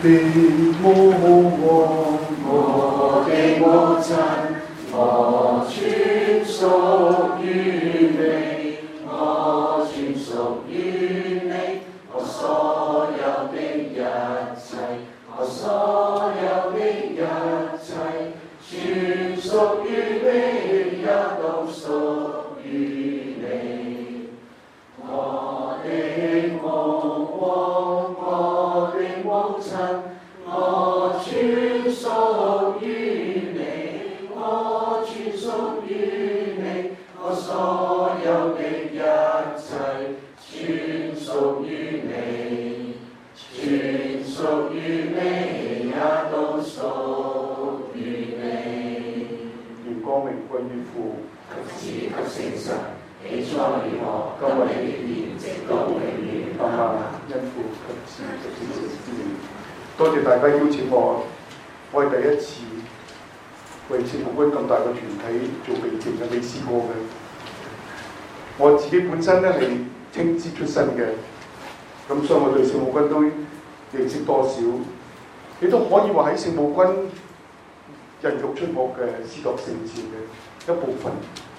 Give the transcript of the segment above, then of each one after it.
的母王，我的母親，我全屬於你，我全屬於你，我所有的一切，我所有的一切，全屬於你，也都屬於你。我的母王，我的母親，我全屬於你，我全屬於你，我所有的一切，全屬於你，全屬於你，也都屬於你。願光榮歸於父、及子、及聖神，起初如何，今日亦然，直到永遠。阿們。因父及子及聖神之名。多謝大家邀請我，我係第一次為聖母軍咁大個團體做避靜嘅，未試過嘅。我自己本身咧係青衣出身嘅，咁所以我對聖母軍都認識多少，亦都可以話喺聖母軍孕育出我嘅司鐸聖召嘅一部分。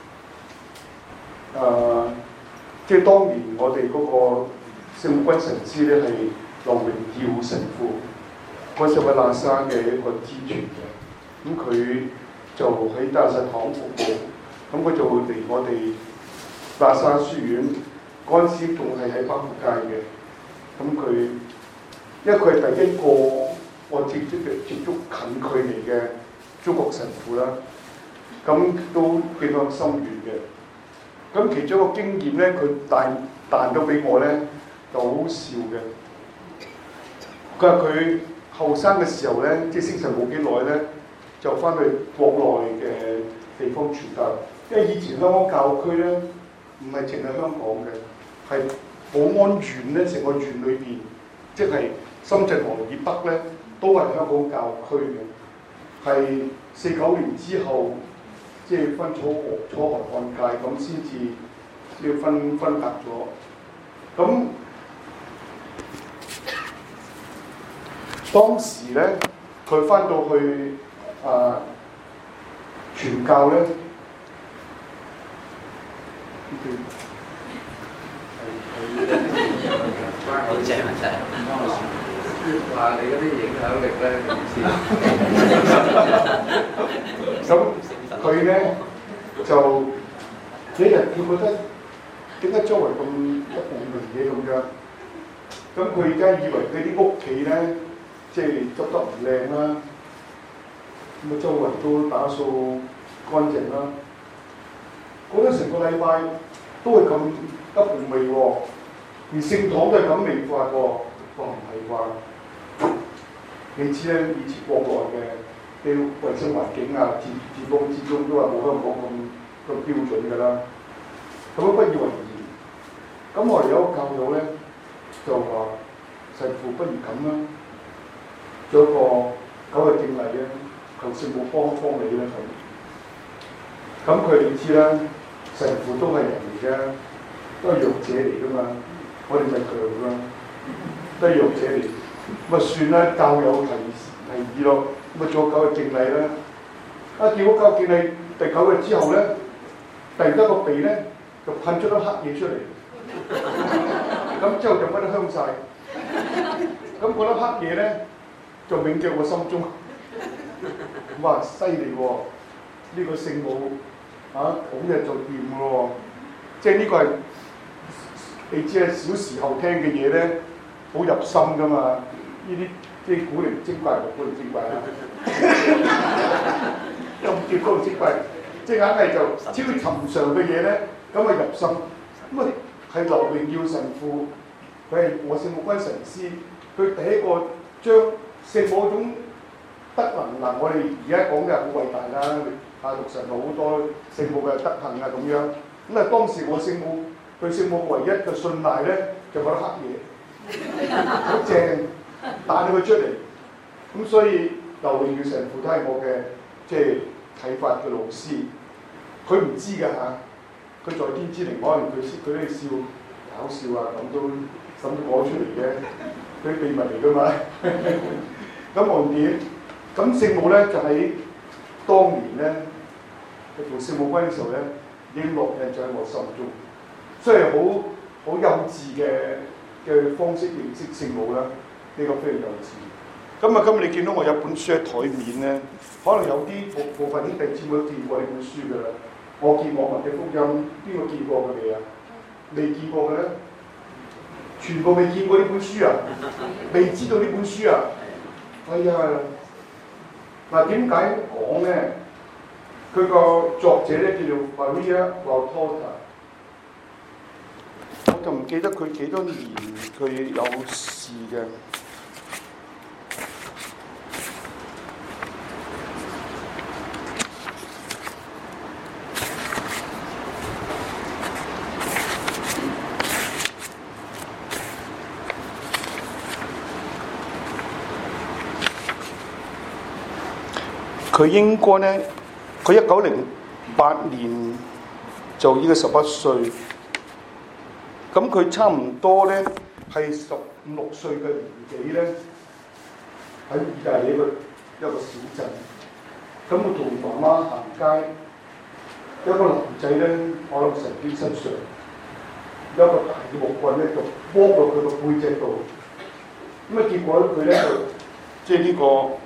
即係當年我哋嗰個聖母軍神師咧係劉榮耀神父，嗰時喺喇沙嘅一個支傳嘅，咁佢就喺大實堂服務，咁佢就嚟我哋喇沙書院，嗰陣時仲係喺北湖街嘅，咁佢因為佢係第一個我接觸近距離嘅中國神父啦，咁都幾咁深遠嘅。咁其中一個經驗咧，佢彈咗俾我咧，就好笑嘅。佢話佢後生嘅時候咧，即係升神冇幾耐咧，就翻去國內嘅地方傳教。因為以前香港教區咧，唔係淨係香港嘅，係寶安縣咧，成個縣裏邊，即係深圳河以北咧，都係香港教區嘅。係49年之後。即係分楚河漢界咁先至要分隔咗。咁當時咧，佢翻到去傳教咧， 好正啊！真係話你嗰啲影響力咧，唔知。 咁佢咧就一日佢覺得點解周圍咁一望無嘢咁樣？咁佢而家以為佢啲屋企咧，即係執得唔靚啦，咁啊周圍都打掃乾淨啦。過咗成個禮拜都係咁一無味喎，連聖堂都係咁味法喎，話唔係話？你知咧，以前國內嘅。啲衞生環境啊，治邦之中都係冇香港咁標準㗎啦。咁不以為然。咁我哋有個教友咧，就話神父不如咁啦，做一個9日敬禮咧，求聖母幫你啦咁。咁佢哋知啦，神父都係人嚟嘅，都係弱者嚟㗎嘛。我哋就強㗎，都係弱者嚟。咁啊算啦，教友提議咯。咁啊做9日敬禮啦，結果9日敬禮第9日之後咧，突然間個鼻咧就噴出咗黑嘢出嚟，咁之後就乜都香晒。咁嗰粒黑嘢咧就銘記我心中，哇犀利喎！呢個聖母好嘢就掂喎，即係呢個係你知係小時候聽嘅嘢咧，好入心㗎嘛，呢啲。即係古靈精怪同古靈精怪啦，又唔叫古靈精怪，即係硬係就超越尋常嘅嘢咧，咁啊入心。咁啊係劉榮耀神父，佢係我聖母軍神師，佢第一個將聖母嗰種德能嗱，我哋而家講嘅係好偉大啦，讀神路好多聖母嘅德行啊咁樣。咁啊當時我聖母對聖母唯一嘅信賴咧，就覺得黑嘢，好正。帶咗佢出嚟，咁所以劉榮耀神父都係我嘅即係啟發嘅老師。佢唔知㗎嚇，佢在天之靈，可能佢都係笑搞笑啊咁都講出嚟嘅，佢秘密嚟㗎嘛。 咁無論點，咁聖母咧就喺當年咧去做聖母軍嘅時候咧，已經烙印咗喺我心中，所以好幼稚嘅方式認識聖母啦，呢個非常幼稚。咁啊，今日你見到我有本書喺台面咧，可能有啲部分兄弟姊妹都見過呢本書㗎啦。我見我文嘅福音，邊個見過佢哋啊？未見過嘅咧，全部未見過呢本書啊，未知道呢本書啊。哎呀，嗱點解講咧？佢個作者咧叫做 Maria Valtorta， 我就唔記得佢幾多年佢有事嘅。佢應該咧，佢1908年就應該11歲，咁佢差唔多咧係15、16歲嘅年紀咧，喺意大利一個小鎮，咁佢同媽媽行街，一個男仔咧，我諗神經失常，有一個大嘅木棍咧就剝落佢個背脊度，咁啊結果佢咧就即係呢個。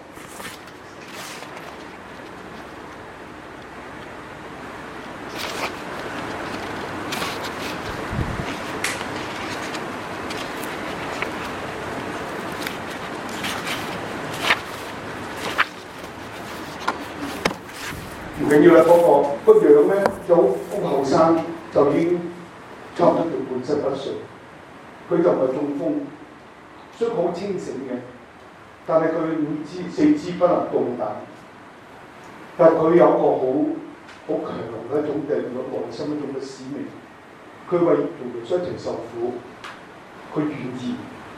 唔緊要啦，個樣咧就好後生，就已經差唔多叫半身不遂。佢就唔係中風，所以好清醒嘅，但係佢四肢不能動彈。但係佢有一個好強嘅一種嘅內心一種嘅使命，佢為同耶穌一齊受苦，佢願意。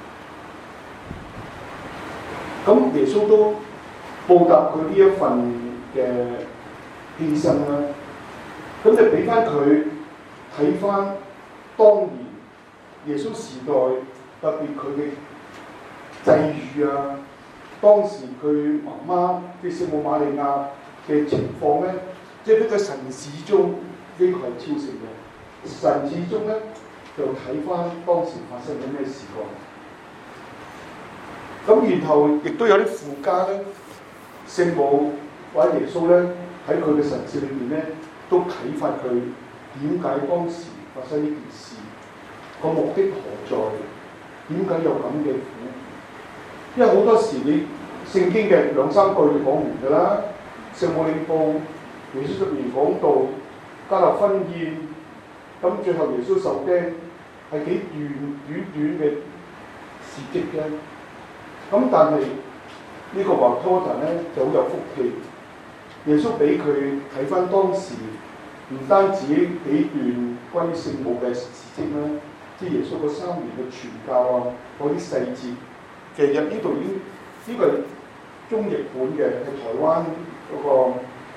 咁耶穌都報答佢呢一份嘅犧牲啦，咁就俾翻佢睇翻當年耶穌時代，特別佢嘅際遇啊，當時佢媽媽嘅聖母瑪利亞嘅情況咧，即係呢個神史中呢個係超成嘅神史中咧，就睇翻當時發生緊咩事況。咁然後亦都有啲附加咧，聖母或者耶穌咧。喺佢嘅神事裏面咧，都啟發佢點解當時發生呢件事，個目的何在？點解有咁嘅苦？因為好多時你聖經嘅2、3句講完㗎啦，聖母領報，耶穌出面講道，加納婚宴，咁最後耶穌受釘，係幾短嘅事蹟嘅。咁但係呢個華托特咧就好有福氣。耶穌俾佢睇翻當時，唔單止幾段關於聖母嘅事蹟啦，即係耶穌嗰3年嘅傳教啊，嗰啲細節，其實呢度已經呢個係中譯本嘅，係台灣嗰個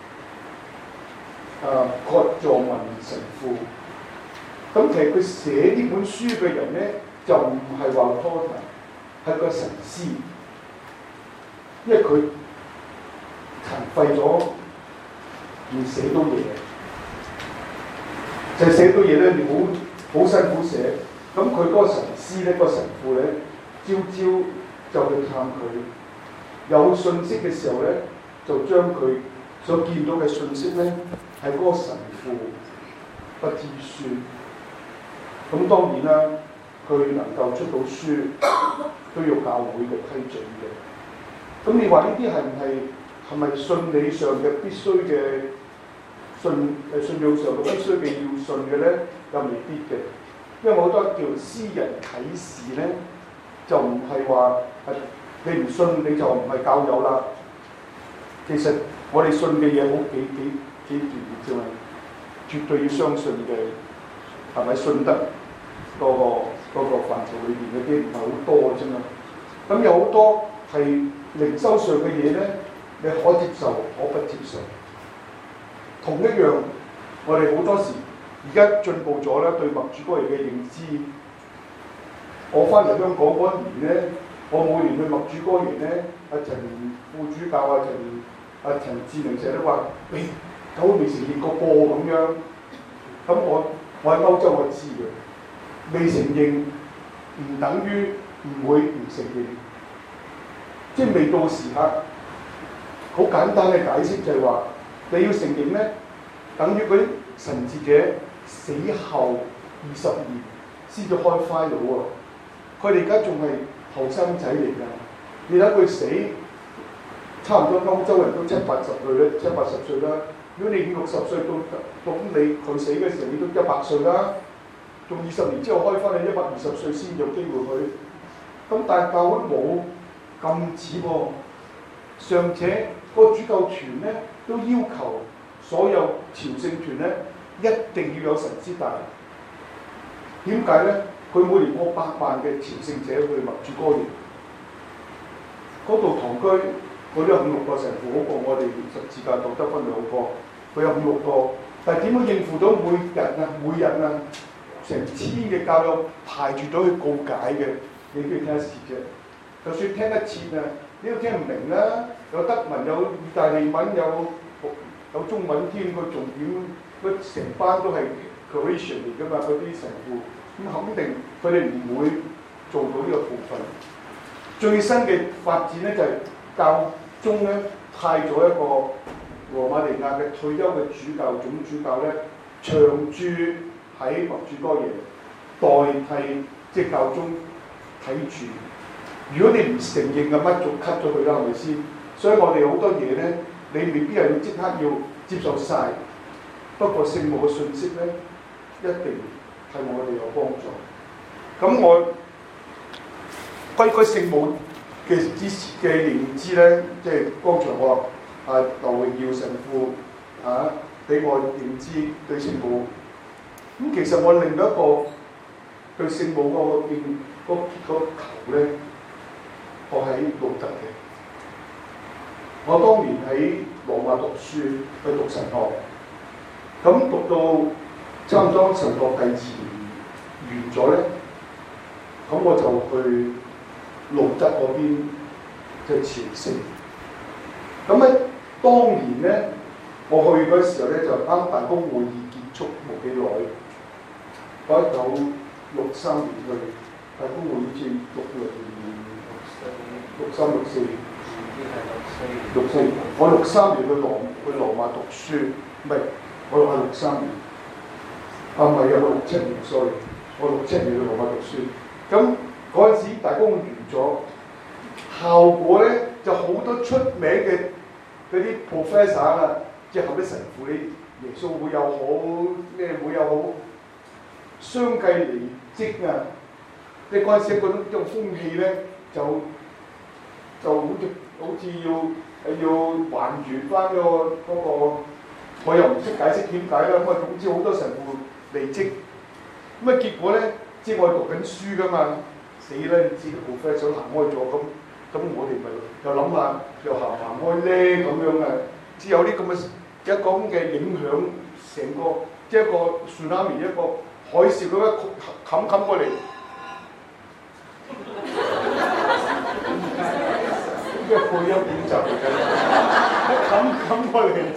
郭助文神父。咁其實佢寫呢本書嘅人咧，就唔係話托特，係個神師，因為佢殘廢咗，唔寫到嘢，就係寫到嘢咧，你好辛苦寫。咁佢嗰個神師咧，個神父咧，朝就去探佢，有信息嘅時候咧，就將佢所見到嘅信息咧，係嗰個神父不知書。咁當然啦，佢能夠出到書，都要教會嘅批准嘅。咁你話呢啲係咪信理上嘅必須嘅信仰上嘅必須嘅要信嘅咧？又未必嘅，因為好多叫私人啟示咧，就唔係話你唔信你就唔係教友啦。其實我哋信嘅嘢好幾段啫嘛，絕對要相信嘅係咪信得嗰個範疇裏邊嗰啲唔係好多嘅啫嘛。咁有好多係靈修上嘅嘢咧，你可接受可不接受。同一樣，我哋好多時而家進步咗啦，對默主哥耶嘅認知。我翻嚟香港嗰年咧，我每年去默主哥耶咧， 陳副主教陳志明成日都話，教會未承認個噃咁樣。咁我喺歐洲我知嘅，未承認唔等於唔會唔承認，即係未到時刻。好簡單嘅解釋就係話，你要承認咧，等於嗰啲神智者死後20年先至開 file 喎。佢哋而家仲係後生仔嚟㗎，你睇佢死，差唔多歐洲人都70-80歲啦，70-80歲啦。如果你50-60歲到佢死嘅時候，你都100歲啦。仲20年之後開翻，你120歲先有機會去。咁但係教會冇咁似喎，尚且個主教團咧都要求所有朝聖團咧一定要有神師帶。點解咧？佢每年過100萬嘅朝聖者去默主哥園，嗰度堂區嗰啲5-6個神父好過我哋十字架道得分2個，佢有5-6個，但係點樣應付到每日啊成1000嘅教友排住隊去告解嘅？你都要聽一次啫。就算聽一次啊，你都聽唔明啦。有德文，有意大利文，有中文添。佢重點，佢成班都係 Croatian 嚟㗎嘛，嗰啲神父。咁肯定佢哋唔會做到呢個部分。最新嘅發展咧就係教宗咧派咗一個羅馬尼亞嘅退休嘅主教總主教咧長駐喺默主哥耶，代替即係教宗睇住。如果你唔承認嘅乜就 cut 咗佢啦，係咪先？所以我哋好多嘢咧，你未必係要即刻要接受晒。不過聖母嘅信息咧，一定係我哋有幫助。咁我歸聖母嘅之前嘅認知咧，即係剛才我話劉榮耀神父俾我認知對聖母。咁其實我另一個對聖母個求咧，我喺路德嘅。我當年喺羅馬讀書，去讀神學，咁讀到差唔多神學第2年完咗咧，咁我就去路德嗰邊嘅朝聖。咁咧當年咧，我去嗰時候咧就啱大公會議結束冇幾耐，我1963年去大公會議至63、64年。64年，我63年去羅馬讀書，唔係我係63年，唔係啊，我67年 sorry， 我67年去羅馬讀書。咁嗰陣時大公會完咗，效果咧就好多出名嘅嗰啲 professor 啊，即係後啲神父，你耶穌會又好，咩會又好，相繼離職啊！即係嗰陣時嗰種風氣咧，就好似要還原翻嗰個，我又唔識解釋點解啦。咁啊，總之好多神父離職，咁啊結果咧，即係我讀緊書噶嘛，死啦！你知個 professor 行開咗，咁我哋咪又諗下，又行開咧咁樣啊，只有啲咁嘅一個咁嘅影響，成個即係一個 tsunami 一個海嘯咁樣冚過嚟。呢個配音演奏嚟嘅，一冚過嚟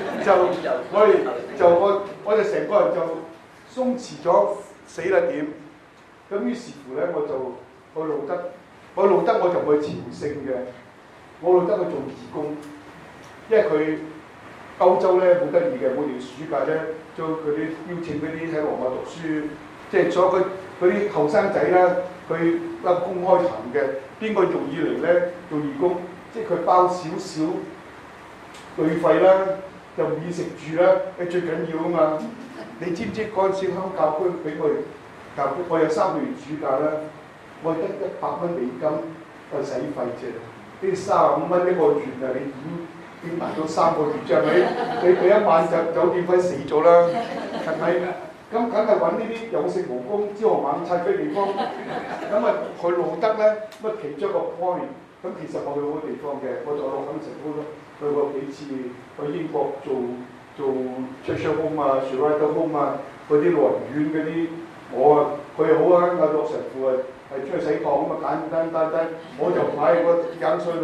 我哋成個人就鬆弛咗，死啦點？咁於是乎咧，我就去路德，我就唔去朝聖嘅，我路德去做義工，因為佢歐洲咧好得意嘅，每年暑假咧，將佢啲邀請嗰啲喺羅馬讀書，即係所有嗰啲後生仔啦，佢公開談嘅，邊個容易嚟咧做義工？即係佢包少少旅費啦，又免食住啦，最緊要啊嘛！你知唔知嗰陣時香港教區俾我教區，我有3個月暑假啦，我得100蚊美金去使費啫。呢35蚊一個月啊，你點捱到3個月啫？係咪？你俾1晚酒店費死咗啦，係咪？咁梗係揾呢啲有性無功、朝行晚拆嘅地方。咁啊去路德咧，乜其中一個 point。咁其實我去好多地方嘅，我在洛肯城都去過幾次，去英國做 Cheshire Home 啊、Sherwood Home 啊，嗰啲老人院嗰啲，佢又好啊，阿洛神父係出去洗堂咁啊，簡單，我就買個20歲樓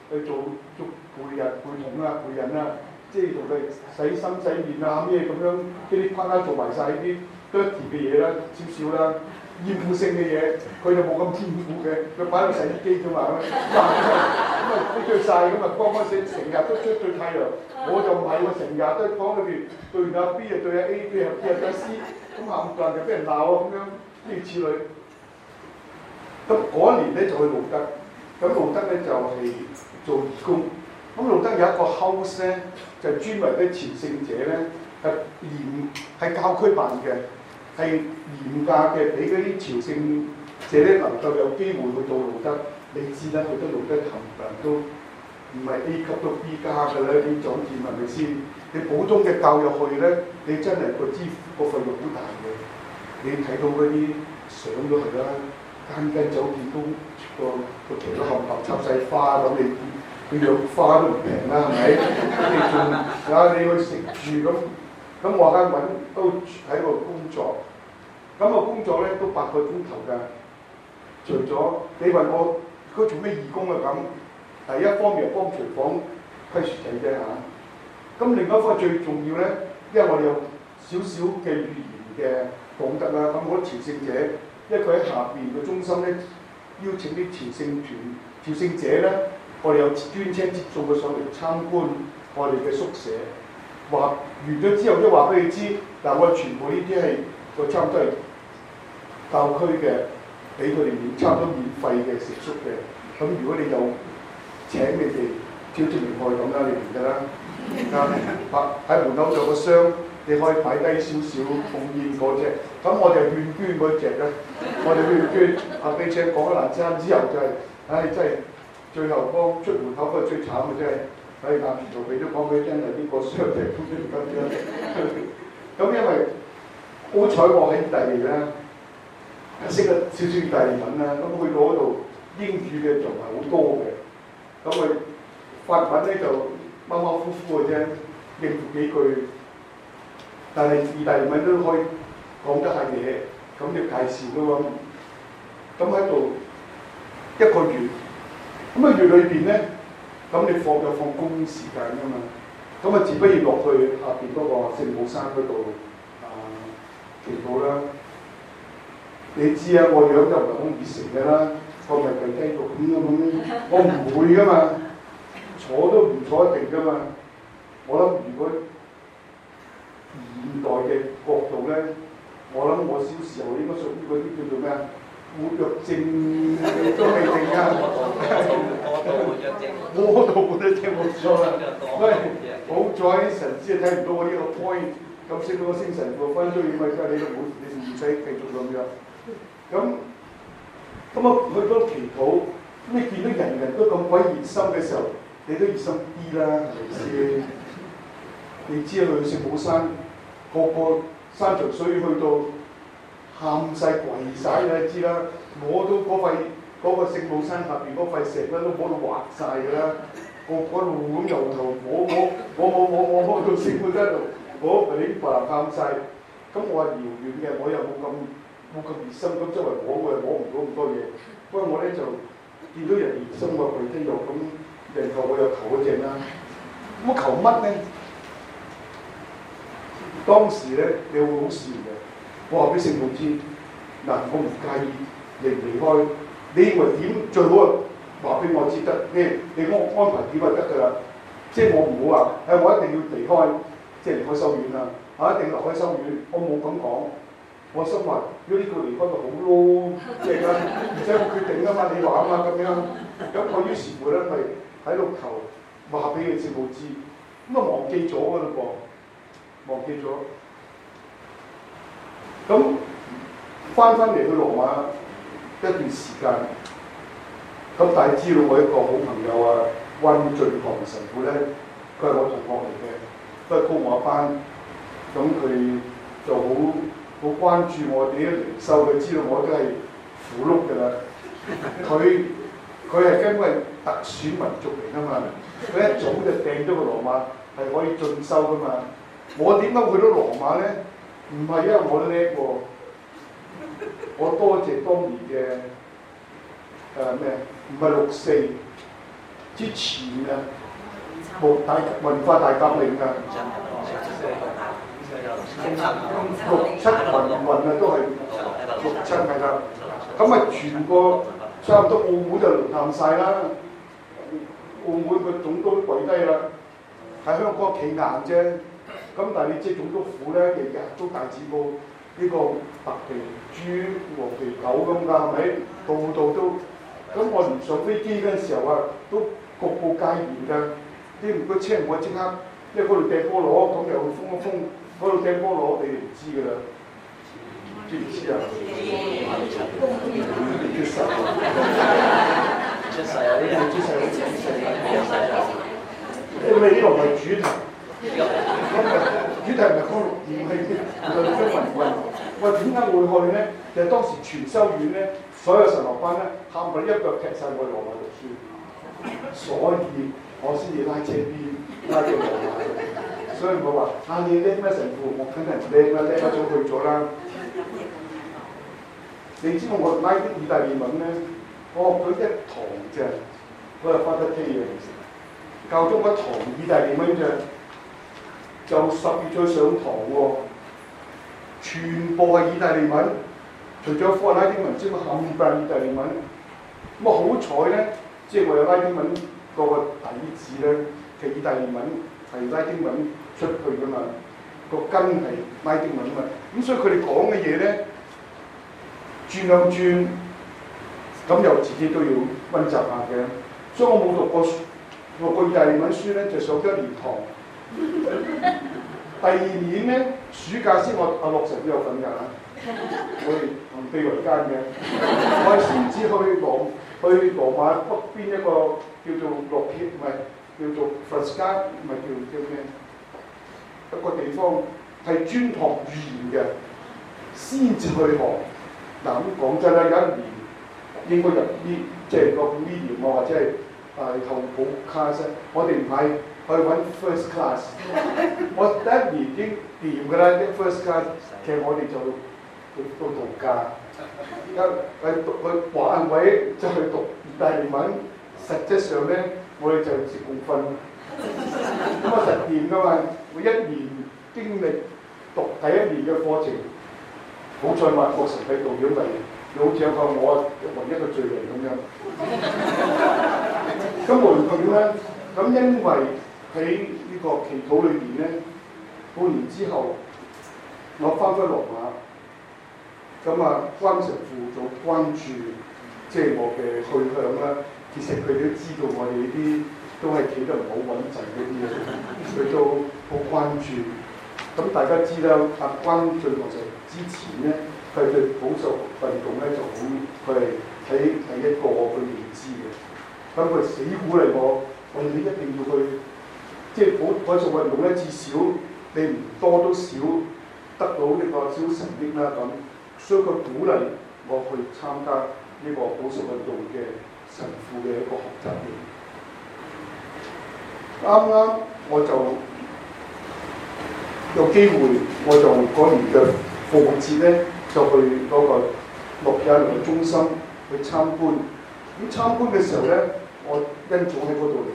去做陪同啊、陪人啊，即係同佢洗心洗面啊咩咁樣，噼里啪啦做埋晒呢啲 dirty 嘅嘢啦，少少啦，厭惡性嘅嘢，佢就冇咁厭惡嘅，佢擺喺洗衣機啫嘛，咁啊都着晒咁啊，光光死，成日都出對太陽。我就唔係喎，成日都喺房裏邊對完阿 B 啊對阿 A， 對阿 C， 咁冚唪唥就俾人鬧啊咁樣，諸如此類。咁嗰一年咧就去路德，咁路德咧就係做義工。咁路德有一個 house 咧，就專為啲朝聖者咧係教區辦嘅，係廉價嘅，俾嗰啲朝聖者咧能夠有機會去到路德。你知啦，去到路德冚唪唥都唔係 A 級都 B 加㗎啦，啲酒店係咪先？你普通嘅教入去咧，你真係個支付個費用好大嘅。你睇到嗰啲相都係啦，間酒店都個旗都冚唪唥插晒花咁，你養花都唔平啦，係咪？你仲你去食住咁我間揾都喺度工作，咁個工作咧都8個鐘頭㗎。除咗你問我佢做咩義工啊咁？第一方面係幫廚房批薯仔啫嚇，咁另一方面最重要咧，因為我哋有少少嘅語言嘅講得啦，咁好多朝聖者，因為佢喺下邊嘅中心咧，邀請啲朝聖者咧，我哋有專車接送佢上嚟參觀我哋嘅宿舍，話完咗之後都話俾你知，嗱我哋全部呢啲係個差唔多係教區嘅，俾佢哋差唔多免費嘅食宿嘅，咁如果你有請你哋挑戰明愛咁啦，你明㗎啦。喺門口有個箱，你可以擺低少少奉獻嗰隻。咁我哋勸捐嗰隻咧，我哋勸捐。俾請講一難餐之後就係、真係最後幫出門口嗰個最慘嘅真係，眼前就俾咗講俾真係呢個箱嘅咁樣。咁因為好彩我喺意大利咧，識得少少意大利文啦，咁去到嗰度英語嘅就唔係好多嘅。咁佢法文咧就馬馬虎虎嘅啫，應付幾句。但係意大利文都可以講得下嘢，咁要介紹咯咁。咁喺度1個月，咁1個月裏邊咧，咁你放工時間㗎嘛，咁自不然落去下邊嗰個聖母山嗰度祈禱啦。你知啊，我樣就唔係好熱誠嘅啦。我咪跪低度咁，我唔會噶嘛，坐都唔坐得定噶嘛。我諗如果現代嘅角度咧，我諗我小時候應該屬於嗰啲叫做咩啊？活躍症都未定㗎。過度活躍症冇錯啦。喂，好在神師睇唔到我呢個 point， 咁識到個星神父分鐘，因為你都冇，你唔使繼續咁樣。咁去到祈禱，咁你見到人人都咁鬼熱心嘅時候，你都熱心啲啦，係咪先？你知啊，去聖母山，個山長水去到喊晒跪晒啦，你知啦，摸到嗰個聖母山下邊嗰塊石咧，都摸到滑晒㗎啦，個路咁由頭摸到聖母山度，摸佢啲白喊晒。咁我係遙遠嘅，我又冇咁熱心，咁周圍摸我又摸唔到咁多嘢。不過我咧就見到人熱心，我跪低又咁，人求我又求嗰隻啦。咁我求乜咧？當時咧你會好笑嘅，我話俾聖母知，嗱我唔介意離開，你認為點最好啊？話俾我知得，你安排點就得㗎啦。即係我唔好話，我一定要離開，即係離開修院啦，一定留開修院，我冇咁講。我心話，如果呢個離開就好咯，即係啦，而且我決定啊嘛，你話啊嘛咁樣，咁我於是乎咧咪喺度求話俾佢聖母知，咁忘記咗㗎嘞噃，忘記咗。咁翻嚟去羅馬一段時間，咁但係知道我一個好朋友啊，溫進堂神父咧，佢係我同學嚟嘅，都係高我一班，咁佢就好關注我哋啲靈修，佢知道我都係苦碌㗎啦。佢係根本係特選民族嚟㗎嘛，佢一早就訂咗個羅馬係可以進修㗎嘛。我點解去到羅馬咧？唔係因為我叻喎，我多謝當年嘅唔係6·4， 之前啊，文化大革命啊，六七運啊都係67係啦。咁啊，全個差唔多澳門就淪陷晒啦。澳門個總督都跪低啦，喺香港企硬啫。咁但係你知總督府咧，日日都大字報呢個白皮豬、黃皮狗咁㗎，係咪？度度都。咁我唔上飛機嗰陣時候啊，都局部戒嚴㗎。啲唔該車我即刻，因為嗰度掟菠蘿，咁又封一封，嗰度掟菠蘿你哋唔知㗎啦。知唔知啊？出世啊！ 出世啊！呢啲出世因為呢個唔係主題，主題唔係講6點氣，唔係中文。喂，點解會去咧？就係當時全修院咧，所有神學班咧，冚唪唥一腳踢晒去羅馬讀書，所以我先至拉車邊拉到羅馬。所以我話你叻咩神父？我梗係唔叻啦，叻咗去咗啦。你知道我拉啲意大利文咧，我學咗一堂啫，我係翻得機嘅。教咗一堂意大利文啫，就10月再上堂喎，全部係意大利文，除咗科拉丁文之外，冚唪唥意大利文。咁啊好彩咧，即係我有拉丁文個底子咧，其實意大利文係拉丁文出去噶嘛，個根係拉丁文嘛。咁所以佢哋講嘅嘢咧，轉兩轉，咁又自己都要溫習下嘅。所以我冇讀過意大利文書咧，就上咗1年堂。第2年咧，暑假先我阿洛神都有份㗎，我哋同秘維間嘅，我係先至去羅馬北邊一個叫做洛撇，唔係叫做弗斯加，唔係叫咩？一個地方係專學語言嘅，先至去學。嗱咁講真啦，有1年應該入啲即係個 medium 啊，或者係後補 class， 我哋唔係去揾 first class。我第1年已經掂㗎啦，啲 first class， 其實我哋就去到度假，去玩位就去讀意大利文，實質上咧我哋就接共訓。咁啊實掂㗎嘛，我1年經歷讀第1年嘅課程。好彩話國神喺度，如果唔係，好似有個我唯一個罪人咁樣。咁無論點咧，咁因為喺呢個祈禱裏邊咧，半年之後，我翻返羅馬，咁啊關神父就關注，即係我嘅去向啦。其實佢都知道我哋呢啲都係企得唔好穩陣嗰啲嘢，佢都好關注。咁大家知啦，阿關進學就之前咧，佢對保守運動咧就好，佢係喺第一個佢認知嘅。咁佢死鼓勵我哋你一定要去，即係保守運動咧，至少你唔多都少得到呢個小成績啦咁。所以佢鼓勵我去參加呢個保守運動嘅神父嘅一個學習嘅。啱啱我就有機會，我就嗰年嘅復活節咧，就去嗰個諾亞倫中心去參觀。咁參觀嘅時候咧，我因早喺嗰度嚟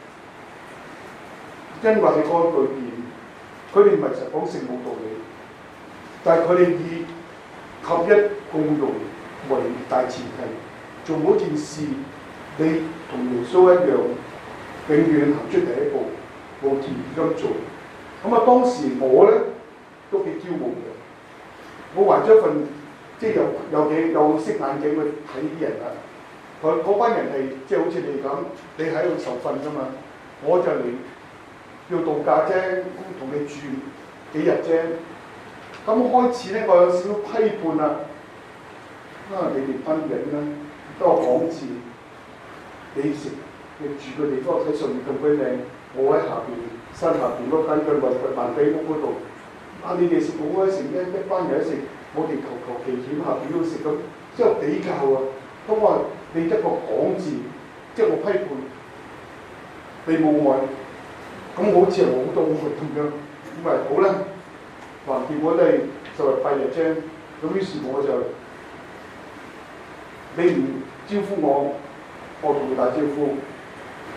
嘅，因為喺嗰裏邊，佢哋唔係實講聖母道理，但係佢哋以合一共融為大前提，做每件事，你同耶穌一樣，永遠行出第一步，無條件咁做。咁啊，當時我咧都幾驕傲嘅，我還咗份即係有色眼鏡去睇啲人啦。嗰班人係即係好似你咁，你喺度受訓㗎嘛，我就嚟要度假啫，咁同你住幾日啫。咁開始咧，我有少少批判啦。你哋班人咧多講字，你住嘅地方喺上面咁鬼靚，我喺下邊。山下邊嗰間嘅萬地屋嗰度，你哋食好鬼食一班人食，我哋求其險下邊都食咁，即係比較啊。咁我話你一個講字，即係我批判，你冇愛，咁好似係冇好多愛咁樣，咁咪好啦。橫掂我哋就係8日啫，咁於是我就你唔招呼我，我同你打招呼。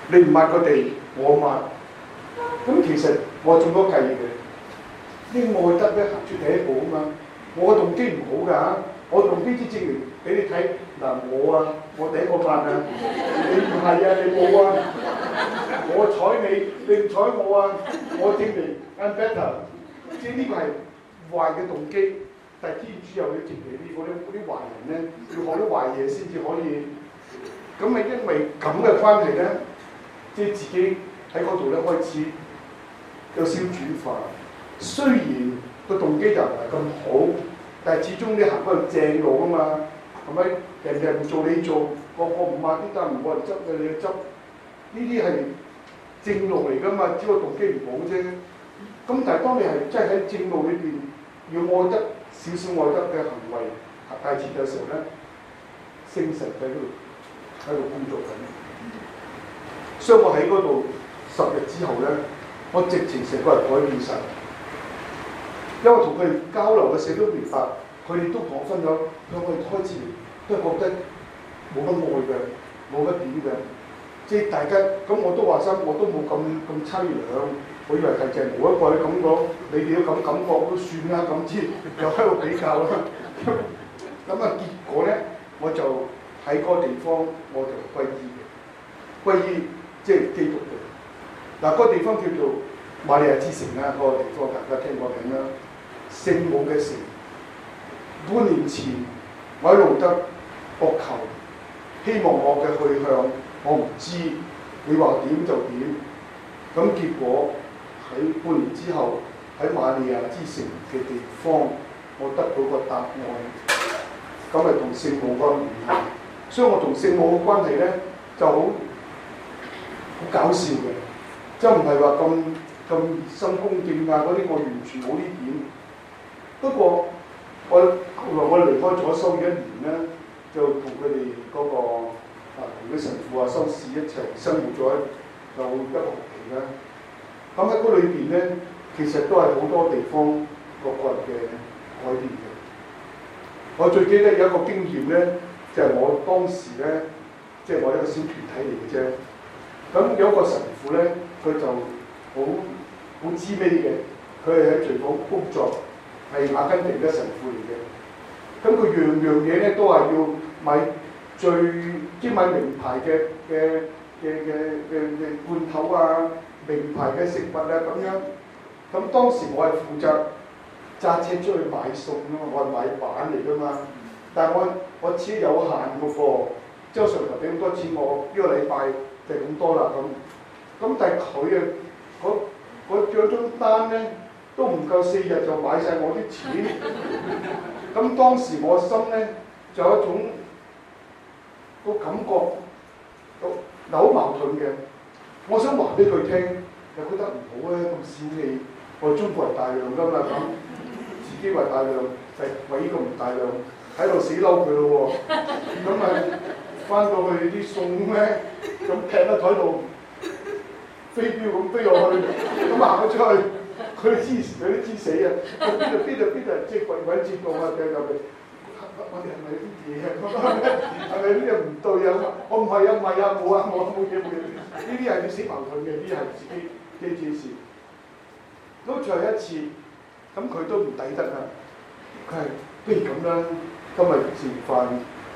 你唔抹個地，我抹。咁其實我做咗計嘅，應愛德咧行出第一步啊嘛。我個動機唔好㗎，我動機之證明俾你睇嗱，我第一個抹啊，你唔係啊，你冇啊，我睬你，你唔睬我啊，我證明 I'm better， 即係呢個係壞嘅動機。但係天主又要證明嗰啲壞人咧，要學啲壞嘢先至可以。咁咪因為咁嘅關係咧，即係自己喺嗰度咧開始有少轉化。雖然個動機就唔係咁好，但係始終你行嗰條正路啊嘛，係咪？人哋唔做你做，個唔抹啲單唔冇人執嘅你去執，呢啲係正路嚟㗎嘛，只不過動機唔好啫。咁但係當你係真係喺正路裏邊要愛德少少愛德嘅行為帶切嘅時候咧，聖神喺度工作緊。所以我喺嗰度10日之後咧，我直情成個人改變晒。因為我同佢哋交流嘅時候都明白，佢哋都講分咗，佢哋開始都係覺得冇乜愛嘅，冇乜點嘅，即係大家咁我都話心，我都冇咁凄涼，我以為係淨係冇一個嘅感覺，你哋都咁感覺都算啦，咁之又喺度比較啦。咁啊結果咧，我就喺嗰個地方我就歸依嘅，歸依即係基督嘅。嗱，嗰個地方叫做瑪利亞之城啦，嗰個地方大家聽過名啦。聖母嘅城，半年前我喺路德博求，希望我嘅去向，我唔知，你話點就點。咁結果喺半年之後，喺瑪利亞之城嘅地方，我得到個答案。咁係同聖母關係，所以我同聖母嘅關係咧就好搞笑嘅，即係唔係話咁熱心恭敬啊嗰啲，我完全冇呢點。不過我離開咗修院1年咧，就同佢哋嗰個同啲神父啊、修士一齊生活咗就1個學期啦。咁喺嗰裏邊咧，其實都係好多地方個人嘅改變嘅。我最記得有一個經驗咧，就係我當時咧，即係我一個小團體嚟嘅啫。咁有一個神父咧，佢就好知味嘅，佢係喺廚房工作。係阿根廷嘅神父嚟嘅，咁佢樣嘢咧都係要買即係買名牌嘅罐頭啊，名牌嘅食物啊咁樣。咁當時我係負責揸車出去買餸啊嘛，我係買板嚟㗎嘛。但係我錢有限嘅噃，周上頭俾咁多錢我，呢個禮拜就係咁多啦咁。咁但係佢啊嗰張單咧，都唔夠4日就買晒我啲錢，咁當時我心咧就有一種個感覺，好矛盾嘅。我想話俾佢聽，又覺得唔好咧，咁小氣。我哋中國人大量㗎嘛，咁自己話大量，就係鬼咁唔大量，喺度死嬲佢咯喎。咁啊翻到去啲餸咧，咁劈喺台度，飛鏢咁飛落去，咁行咗出去。佢都知死啊！邊度即係揾接過啊！掟入嚟，我哋係咪啲嘢啊？係咪呢啲唔對啊？我唔係啊，冇嘢。呢啲係要死矛盾嘅，呢啲係自己事。咁最後一次，咁佢都唔抵得啊！佢係不如咁啦，今日食飯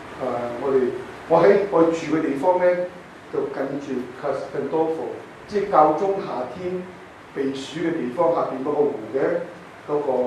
我住嘅地方咧，就近住 Castelnuovo， 即係教宗夏天避暑嘅地方，下邊嗰個湖嘅嗰個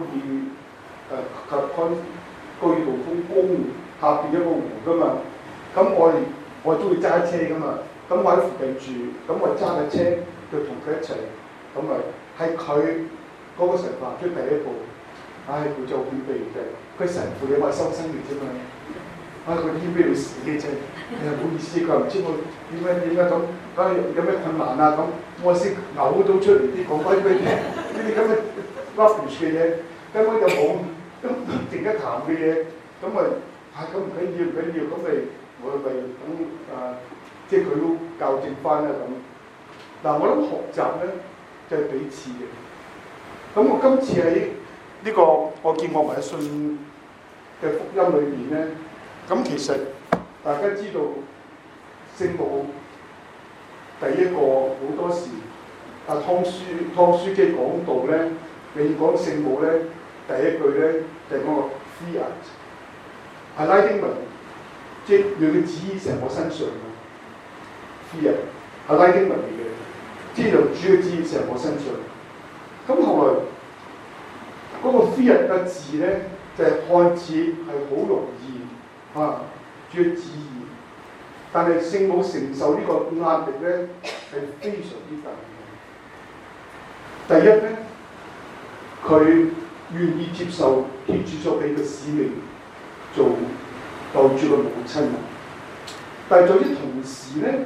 高爾杜峰公園下邊一個湖㗎嘛。咁我中意揸車㗎嘛，咁我喺附近住，咁我揸架車就同佢一齊，咁咪係佢嗰個神父行出第一步，佢就好謙卑嘅，佢神父你話修身嘅啫嘛，佢謙卑到死嘅啫，唔好意思，佢又唔知我點解咁，有咩困難啊咁。我先嘔到出嚟啲講翻俾你聽，呢啲咁嘅 rubbish 嘅嘢，根本就冇咁值得談嘅嘢，咁咪咁唔緊要，咁咪我咪咁即係佢都校正翻啦咁。嗱，我諗學習咧就係彼此嘅。咁我今次喺呢個我見我埋信嘅福音裏邊咧，咁其實大家知道聖母第一個好多時阿湯書記講道咧，你講聖母咧，第一句咧就係講個 fiat， 係拉丁文，即係讓佢旨意成我身上嘅 fiat， 係拉丁文嚟嘅，即係讓主嘅旨意成我身上。咁後來嗰個 fiat 嘅字咧，就係看似係好容易主嘅旨意。但係聖母承受呢個壓力咧，係非常之大嘅。第一咧，佢願意接受天主所俾嘅使命，做救主嘅母親。但係在啲同時咧，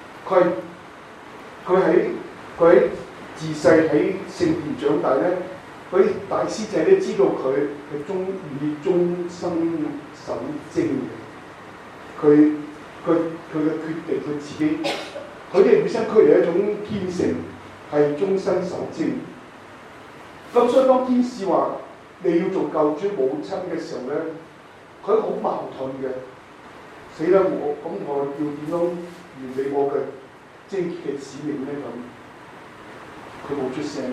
佢喺自細喺聖殿長大咧，嗰啲大師姐咧知道佢係願意終身守貞嘅。佢嘅決定，佢自己，佢哋本身佢係一種天性，係終身守貞。咁所以當天使話你要做救主母親嘅時候咧，佢好矛盾嘅。死啦！我要點樣完美我嘅貞潔嘅使命咧？咁佢冇出聲。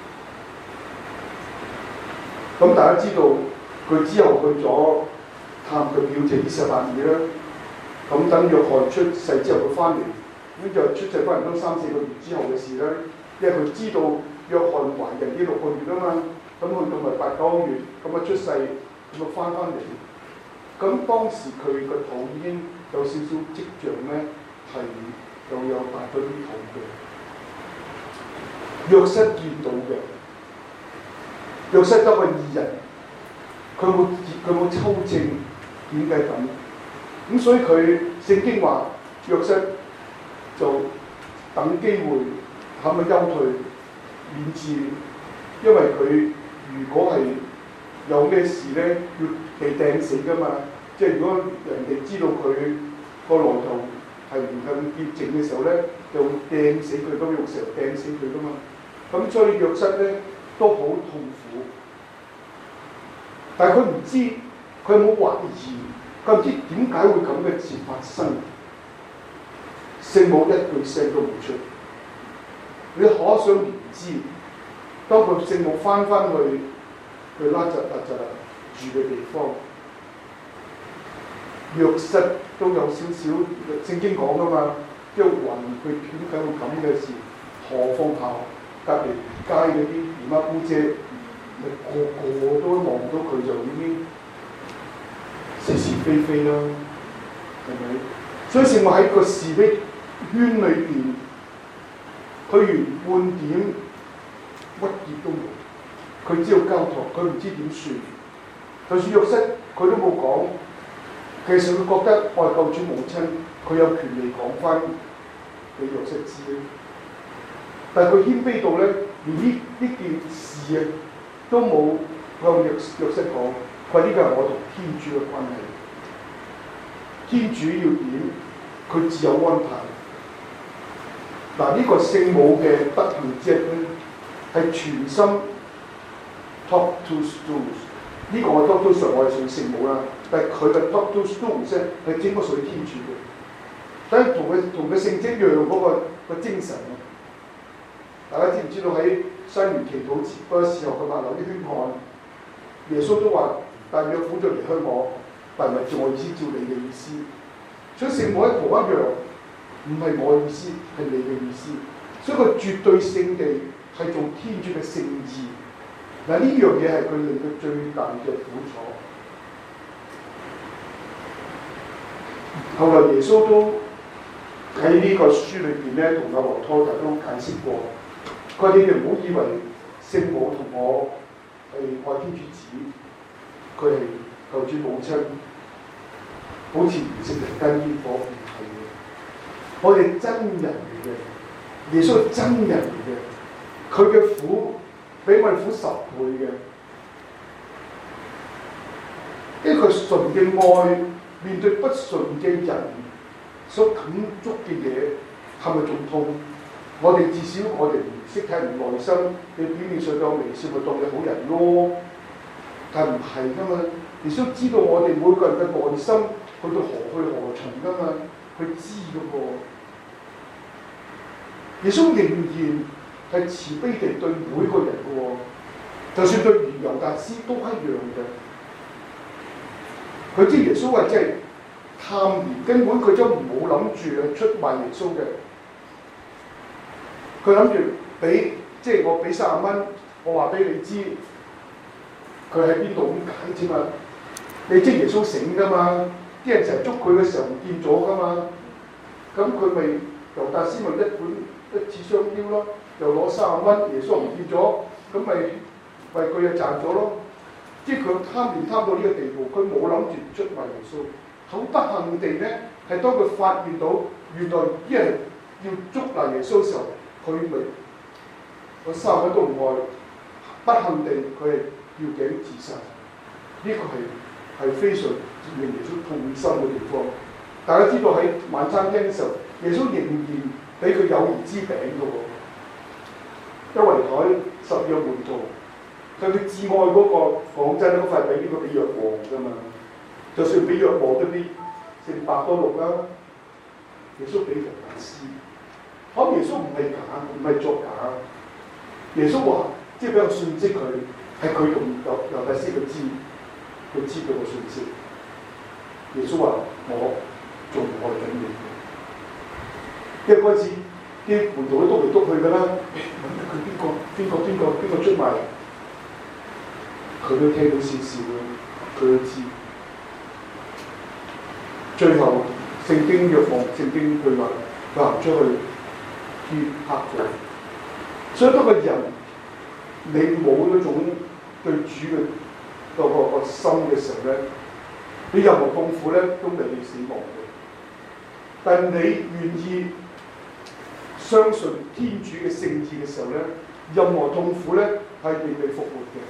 咁大家知道佢之後去咗探佢表姐伊撒伯爾啦。咁等約翰出世之後，佢翻嚟，咁就出世翻嚟都3-4個月之後嘅事啦。因為佢知道約翰懷孕呢6個月啊嘛，咁去到咪8-9個月，咁啊出世，咁啊翻嚟。咁當時佢個肚已經有少少跡象咧，係有大咗啲肚嘅。約瑟見到嘅，約瑟得個義人，佢冇抽證，點解咁？咁所以佢聖經話約瑟就等機會，肯去休退，免至因為佢如果係有咩事咧，要被掟死噶嘛。即係如果人哋知道佢個來頭係唔向潔淨嘅時候咧，就會掟死佢，咁用石頭掟死佢噶嘛。咁所以約瑟咧都好痛苦，但係佢唔知，佢冇懷疑。佢唔知點解會咁嘅事發生，聖母一句聲都冇出。你可想而知，當佢聖母翻去拉匝肋住嘅地方，約瑟都有少少聖經講噶嘛，即係雲佢點解會咁嘅事？何況下隔離街嗰啲姨媽姑姐，個都望到佢就已經是是非非啦，係咪？所以聖母喺個是非圈裏邊，佢連半點鬱結都冇。佢只有交託，佢唔知點算。就算約瑟佢都冇講，其實佢覺得愛救主母親，佢有權利講翻俾約瑟知。但係佢謙卑到咧，連呢件事啊都冇向約瑟講。佢話呢個係我同天主嘅關係，天主要點，佢自有安排。嗱，呢個聖母嘅德行之一咧，係全心 talk to schools。呢個我 talk to schools，我係信聖母啦，但係佢嘅 talk to schools 咧係整個屬於天主嘅，但係同佢聖職一樣嗰個精神啊！大家知唔知道喺新年祈禱嗰個時候，佢話流啲血汗，耶穌都話。但若苦就離開我，但唔係照我意思，照你嘅意思。所以聖母一模一樣，唔係我嘅意思，係你嘅意思。所以佢絕對聖地係做天主嘅聖意。嗱，呢樣嘢係佢令佢最大嘅苦楚。後來耶穌都喺呢個書裏邊咧，同阿羅托特都解釋過。佢話：你哋唔好以為聖母同我係愛天主子。佢係救主母親，好似唔食人間煙火，唔係嘅。我哋真人嚟嘅，耶穌係真人嚟嘅，佢嘅苦比我哋苦10倍嘅。因為佢純嘅愛面對不純嘅人所感觸嘅嘢，係咪仲痛？我哋至少我哋唔識睇人內心，你表面上有微笑，咪當你好人咯。但唔係噶嘛，耶穌知道我哋每個人嘅內心去到何去何從噶嘛，佢知噶噃。 耶穌仍然係慈悲地對每個人嘅喎，就算對猶大師都一樣嘅。佢知耶穌係真係貪念，根本佢都冇諗住去出賣耶穌嘅。佢諗住即係我俾30蚊，我話俾你知佢喺邊度咁解啫嘛。你知耶穌醒㗎嘛？啲人成日捉佢嘅時候唔見咗㗎嘛。咁佢咪猶大師咪一次雙標咯，又攞30蚊，耶穌唔見咗，咁咪佢就賺咗咯。即係佢貪念貪到呢個地步，佢冇諗住出賣耶穌。好不幸地咧，係當佢發現到原來啲人要捉拿耶穌嘅時候，佢咪嗰30蚊都唔愛。不幸地，佢係吊頸自殺。呢、這個係非常令耶穌痛心嘅地方。大家知道喺晚餐廳嘅時候，耶穌仍然俾佢友誼之餅嘅喎。因為喺12個門徒，佢至愛嗰、那個講真嗰塊餅呢個俾若望㗎嘛。就算俾若望嗰啲剩百多祿啦，耶穌俾猶大師。咁耶穌唔係假，唔係作假。耶穌話，即係比較信息佢，係佢同猶大師佢知道個信息。耶穌話：我仲愛緊你。因為嗰陣時啲門徒都嚟篤去㗎啦，揾得佢邊個出賣，佢都聽到少少嘅，佢都知。最後聖經佢話佢行出去見黑咗。所以當個人你冇嗰種對主嘅個心嘅時候咧，你任何痛苦咧都未必死亡嘅。但你願意相信天主嘅聖意嘅時候咧，任何痛苦咧係令你復活嘅。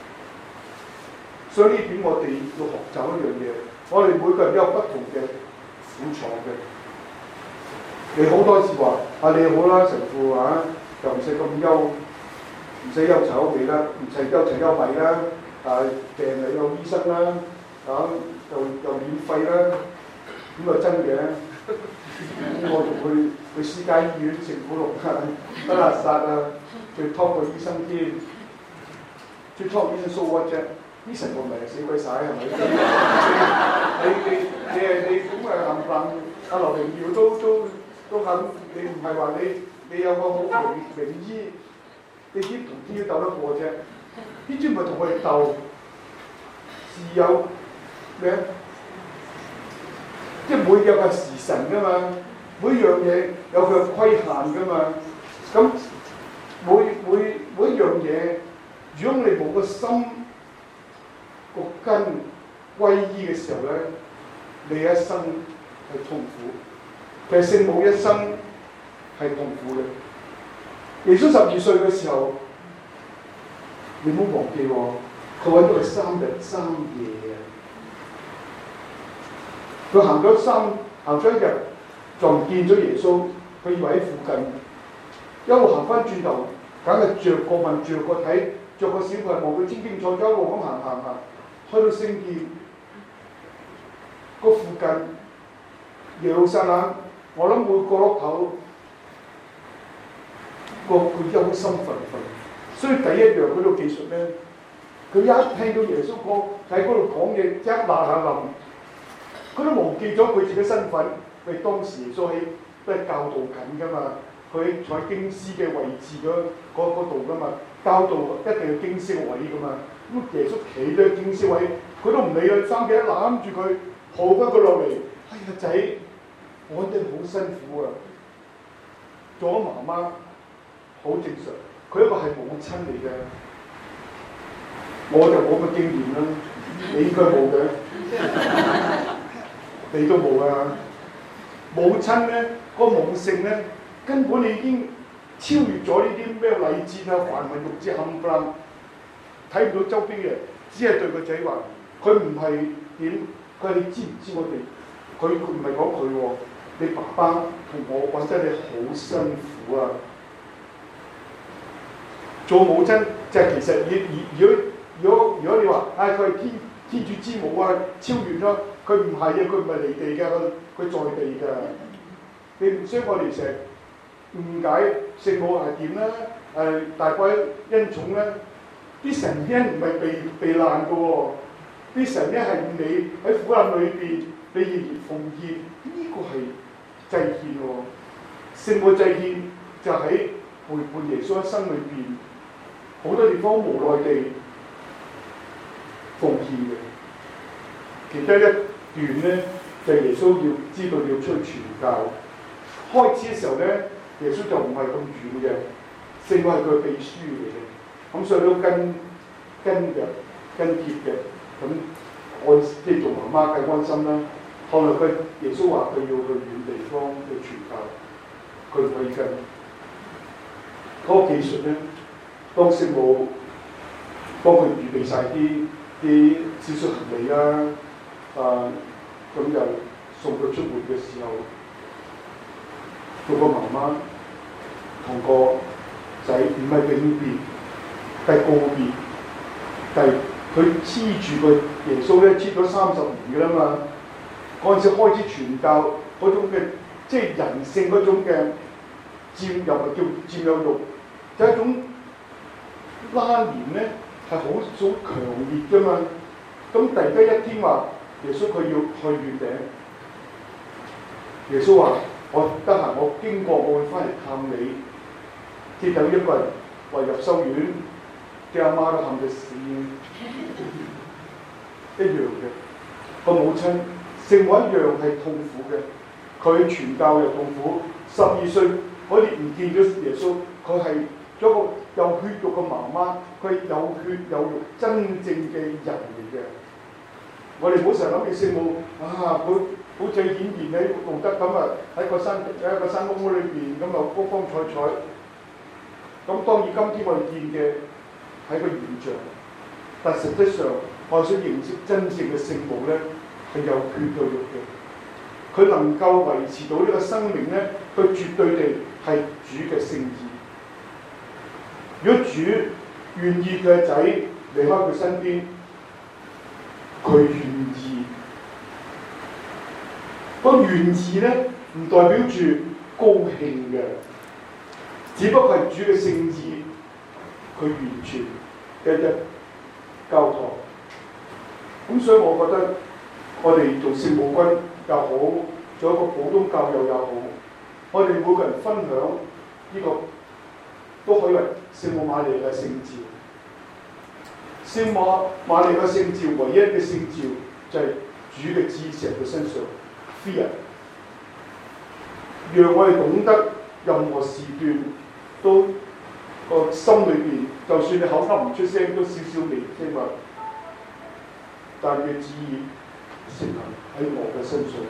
所以呢點我哋要學習一樣嘢，我哋每個人都有不同嘅苦楚嘅。你好多次話你好啦，神父啊，又唔使咁憂，唔使憂愁憂慮啦，唔使憂愁憂米啦，病又有醫生啦，又免費啦，咁啊真嘅。我仲去私家醫院、政府路不垃圾啊，最 top 個醫生添，最 top 醫生 so what 啫？醫生我咪死鬼晒係咪？你咁冚唪唥阿劉榮耀都肯，你唔係話你有個好名醫，你點同天都鬥得過啫？呢啲咪同佢哋鬥，是有咩？即係每有個時辰㗎嘛，每樣嘢有佢嘅規限㗎嘛。咁每一樣嘢，如果你冇個心個根歸依嘅時候咧，你一生係痛苦。其實聖母一生係痛苦嘅。耶穌12歲嘅時候，你唔好忘記喎，佢揾咗佢3日3夜啊！佢行咗1日就唔見咗耶穌，佢以為喺附近，一路行翻轉頭，梗係着個問着個睇，着個小朋友望佢清清楚楚，一路咁行，去到聖殿個附近耶路撒冷，我諗每個落頭佢憂心忡忡，所以第一樣佢個技術咧，佢一聽到耶穌喺嗰度講嘢，一嗱下冧。佢都忘記咗佢自己身份，佢當時耶穌喺都係教導緊㗎嘛，佢坐喺經師嘅位置嗰度㗎嘛，教導一定係經師位㗎嘛。咁耶穌企咗喺經師位，佢都唔理佢，三幾一攬住佢，抱翻佢落嚟。哎呀仔，我一定好辛苦啊！做咗媽媽好正常，佢一個係母親嚟嘅，我就冇乜經驗啦，你應該冇嘅。你都冇啊！母親咧，個母性咧，根本你已經超越咗呢啲咩禮節啊、繁文縟節冚唪唥，睇唔到周邊嘅人，只係對個仔話：佢唔係點？佢話你知唔知我哋？佢唔係講佢喎，你爸爸同我揾得你好辛苦啊！做母親就係其實如果你話佢係天主之母啊，超越咗。佢唔係啊！佢唔係離地㗎，佢在地㗎。所以我哋成日誤解聖母係點咧？大鬼恩寵咧，啲神恩唔係被難嘅喎，啲神恩係你喺苦難裏邊，你仍然奉獻，呢個係祭獻喎。聖母祭獻就喺陪伴耶穌一生裏邊，好多地方無奈地奉獻嘅。其中一段咧，就係耶穌要知道要出去傳教。開始嘅時候咧，耶穌就唔係咁遠嘅，聖母係佢秘書嚟嘅，咁所以都跟貼嘅，咁我即係做媽媽梗係安心啦。後來耶穌話佢要去遠地方去傳教，佢唔可以跟。嗰個技術咧，當聖母幫佢預備晒啲少少行李啦，咁就送佢出門嘅時候，個媽媽同個仔唔係永別，係告別，但係佢黐住個耶穌咧，黐咗30年嘅啦嘛。嗰陣時開始傳教嗰種嘅，即係人性嗰種嘅佔有，咪叫佔有欲，就係一種拉連咧，係好強烈㗎嘛。咁突然間一天話耶穌佢要去月餅，耶穌話我得閒我經過我會翻嚟探你，即係等於一個人話入修院，嘅阿媽都喊到死一樣嘅。個母親聖母一樣係痛苦嘅，佢傳教又痛苦。12歲嗰年唔見咗耶穌，佢係咗個有血肉嘅媽媽，佢係有血有肉真正嘅人嚟嘅。我哋唔好成日諗起聖母啊，佢好似顯現喺道德咁啊，喺個山屋裏邊咁啊，光光彩彩。咁當然今天我哋見嘅係個現象，但實際上我想認識真正嘅聖母咧，係有血有肉嘅。佢能夠維持到呢個生命咧，佢絕對地係主嘅聖意。如果主願意佢嘅仔離開佢身邊，佢願意。個願意咧，唔代表住高興嘅，只不過係主嘅聖意，佢完全一交託。咁所以我覺得我哋做聖母軍又好，做一個普通教友又好，我哋每個人分享呢個都可以為聖母瑪利亞嘅聖召。聖母瑪利亞嘅聖召，唯一嘅聖召就係主嘅指示喺佢身上 fear， 讓我哋懂得任何時段都個心裏邊，就算你口噏唔出聲，都少少微聲話，但係旨意成行喺我嘅身上。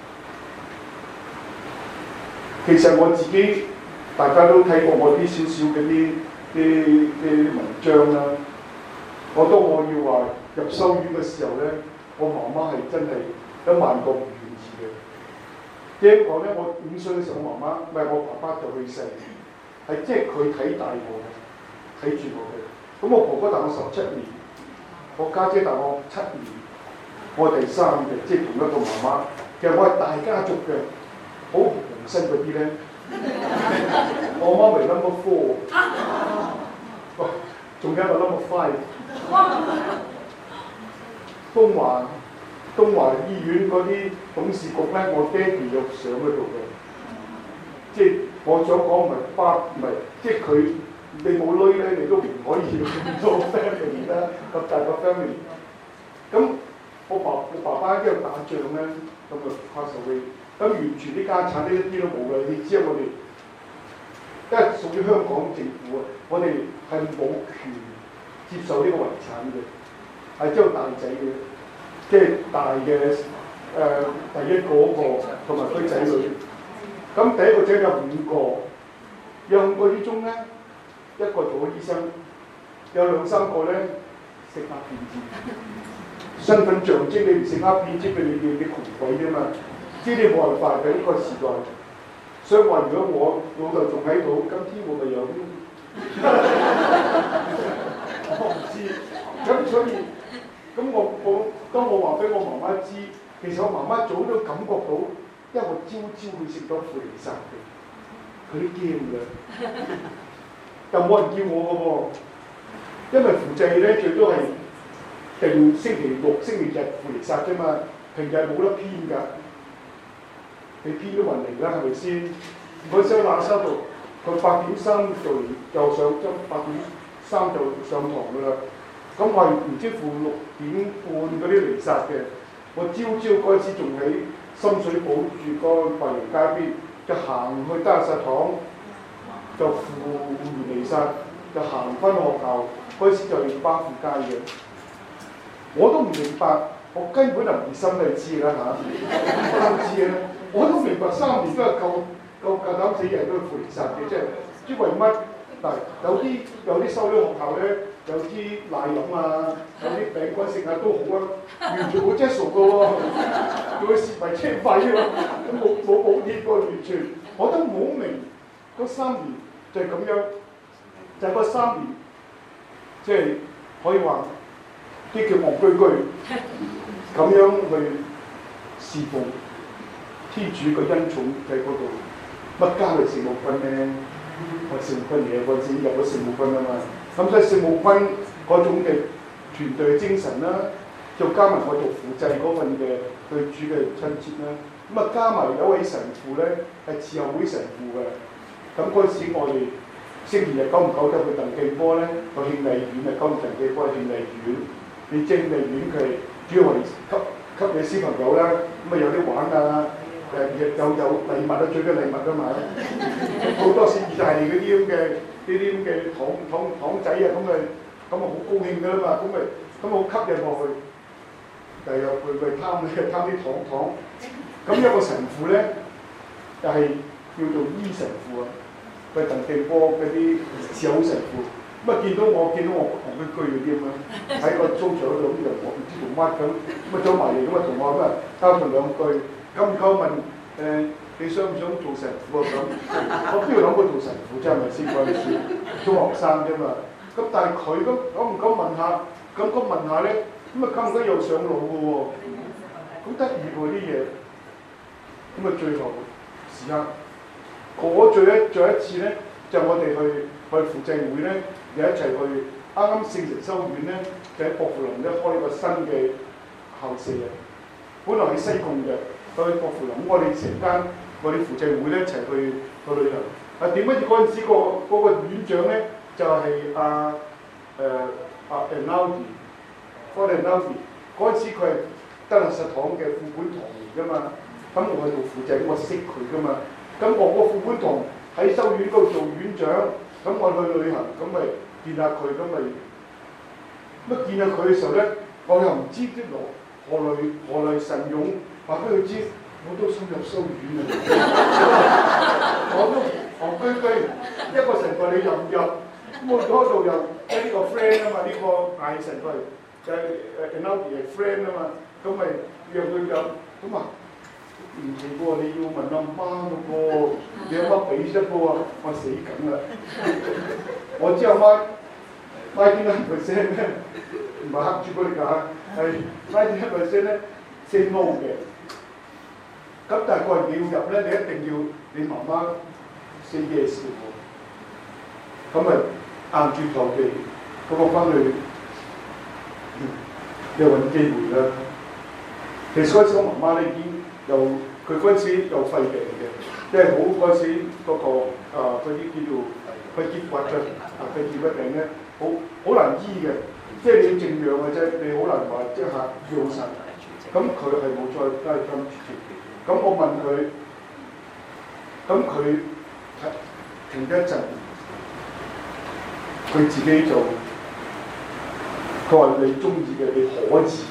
其實我自己大家都睇過我啲少少嘅啲文章啦。當我要話入修院嘅時候咧，我媽媽係真係10000個唔願意嘅。點講咧？我5歲嘅時候，我爸爸就去世，係即係佢睇大我嘅，睇住我嘅。咁我哥哥大我17年，我家姐大我7年，我係第3嘅，即係同一個媽媽。其實我係大家族嘅，好紅身嗰啲咧。我媽咪number 4，仲有一個number 5。東華醫院嗰啲董事局咧，我爹哋有上嗰度嘅。即係我想講唔係，即係佢你冇女咧，你都唔可以咁多 family 啦，咁大個 family。咁我爸爸因為打仗咧，咁就 pass away，咁完全啲家產呢一啲都冇啦。你知啊，我哋因為屬於香港政府啊，我哋係冇權接受呢個遺產嘅，係只有大仔嘅，即係大嘅第一個同埋佢仔女。咁第一個仔有5個，有5個之中咧，一個做咗醫生，有2、3個咧食鴉片啫，身份象徵你唔食鴉片，即係你窮鬼啫嘛，即係你冇辦法嘅呢個時代。所以話如果我老豆仲喺度，今天我咪有我唔知。咁所以咁當我話俾我媽媽知，其實我媽媽早都感覺到，因為我朝朝去食咗庫里薩嘅， 佢啲驚嘅，又冇人叫我嘅喎，因為輔祭咧最多係定星期六、星期日輔彌撒啫嘛，平日冇得編㗎，你編都運嚟啦，係咪先？嗰時喺喇沙度，佢8:3做完就上，即8:3就上堂㗎啦。咁我係唔知乎6點半嗰啲彌撒嘅，我朝嗰陣時仲喺深水埗住個白雲街邊，就行去德實堂，就輔完彌撒，就行翻學校。嗰陣時就係巴富街嘅，我都唔明白，我根本就唔心理知啦嚇，我都知啦，我都明白3年都係夠膽死人都去輔彌撒嘅，即係為乜？但有啲收咗學校咧，有啲奶飲啊，有啲餅乾食啊都好啊，完全冇質素嘅喎，佢蝕埋車費喎，冇補貼喎，完全我都冇明嗰3年就係咁樣，就係嗰3年，即係可以話啲叫戇居居咁樣去侍奉天主個恩寵喺嗰度，乜加佢聖母軍咧？我聖母軍嘢嗰陣時入咗聖母軍啊嘛，咁所以聖母軍嗰種嘅團隊精神啦，再加埋我做輔祭嗰份嘅對主嘅親切啦，咁啊加埋有位神父咧係慈幼會神父嘅，咁嗰陣時我哋星期日久唔久就去鄧記波咧，個慶禮院啊，久唔鄧記波係慶禮院，你即係慶禮院佢主要係吸引小朋友啦，咁啊有啲玩啊。有禮物啊，最緊禮物㗎嘛，好多時意大利嗰啲咁嘅糖仔啊，咁啊好高興㗎啦嘛，咁好吸引我去，就又去貪啲糖，咁一個神父咧，就係叫做伊神父啊，佢鄧記波嗰啲慈幼神父，咁啊見到我戇居居嗰啲咁樣，喺個操場嗰度咁就我唔知做乜咁啊走埋嚟咁啊同我咁啊交談2句。咁唔夠問你想唔想做神父啊咁？我邊度諗過做神父啫？係咪先嗰陣時中學生啫嘛？咁但係佢咁唔敢問下，咁問下咧，咁啊敢唔敢又上腦嘅喎？好得意喎啲嘢。咁啊最後時刻，我再一次咧，就我哋去輔祭會咧，又一齊去啱啱聖神修院咧，就喺薄扶林咧開一個新嘅校舍啊！本來喺西貢嘅。去薄扶林，我哋成間我哋輔祭會咧一齊去旅行。點解嗰陣時個院長咧就係Enaudi， 嗰陣時佢係德勒實堂嘅副管堂嚟㗎嘛。咁我去做輔祭，我識佢㗎嘛。咁我個副管堂喺修院嗰度做院長，咁我去旅行，咁咪見下佢，咁咪見下佢嘅時候咧，我又唔知啲何來神勇。話俾佢知，我都想入修院啊！我都戇居居，一個神父你入唔入？咁我嗰度又呢個 friend 啊嘛，呢個大神父就係Enaudi friend 啊嘛，咁咪讓佢入。咁啊唔奇喎，你要問阿媽嘅噃，你阿媽俾得噃啊，我死梗啦！我知阿媽99%咧，唔係黑朱古力㗎，係99%咧 say no 嘅。咁但係個人你要入咧，你一定要你媽媽 say yes 嘅喎。咁咪硬住頭皮，咁我翻去又揾機會啦。其實嗰陣時我媽媽咧已經佢嗰陣時有肺病嘅，即係好嗰陣時嗰啲叫做肺結核嘅肺結核病咧，好難醫嘅，即係你要靜養嘅啫，你好難話即刻醫好晒。咁佢係冇再加入針住。咁我問佢，咁佢停咗一陣，佢自己就佢話你中意嘅你可以。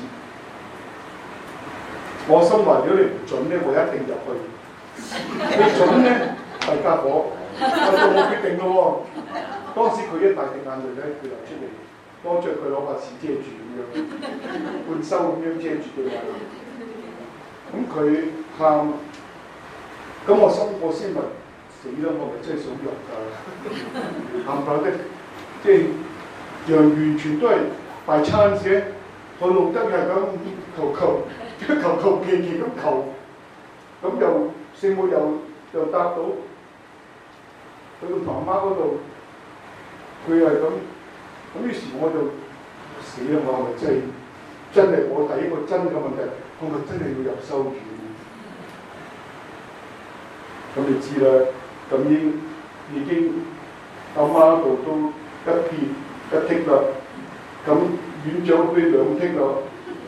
我心話如果你唔準咧，我一定入去。你準咧，大家伙，我決定咯喎。當時佢一大滴眼淚咧，佢流出嚟，當著佢攞把紙遮住咁樣，半收咁樣遮住對眼。咁佢喊，咁我先問死啦！我咪真係想入㗎，喊唔得，即係讓完全都係大餐嘅，我路得係咁求其咁求，咁又聖母又答到， 去到媽媽嗰度，佢係咁於是我就死啦！我係咪真係我第一個真嘅問題，我咪真係要入修院？咁你知啦，咁已經阿媽度都一撇一剔啦，咁院長嗰邊2剔啦，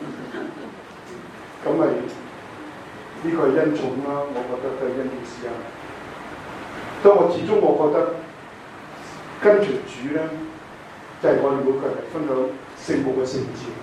咁咪呢個係恩寵啦，我覺得都係恩典之恩。當我始終我覺得跟隨主咧，就係我哋每個人分享聖母嘅聖召。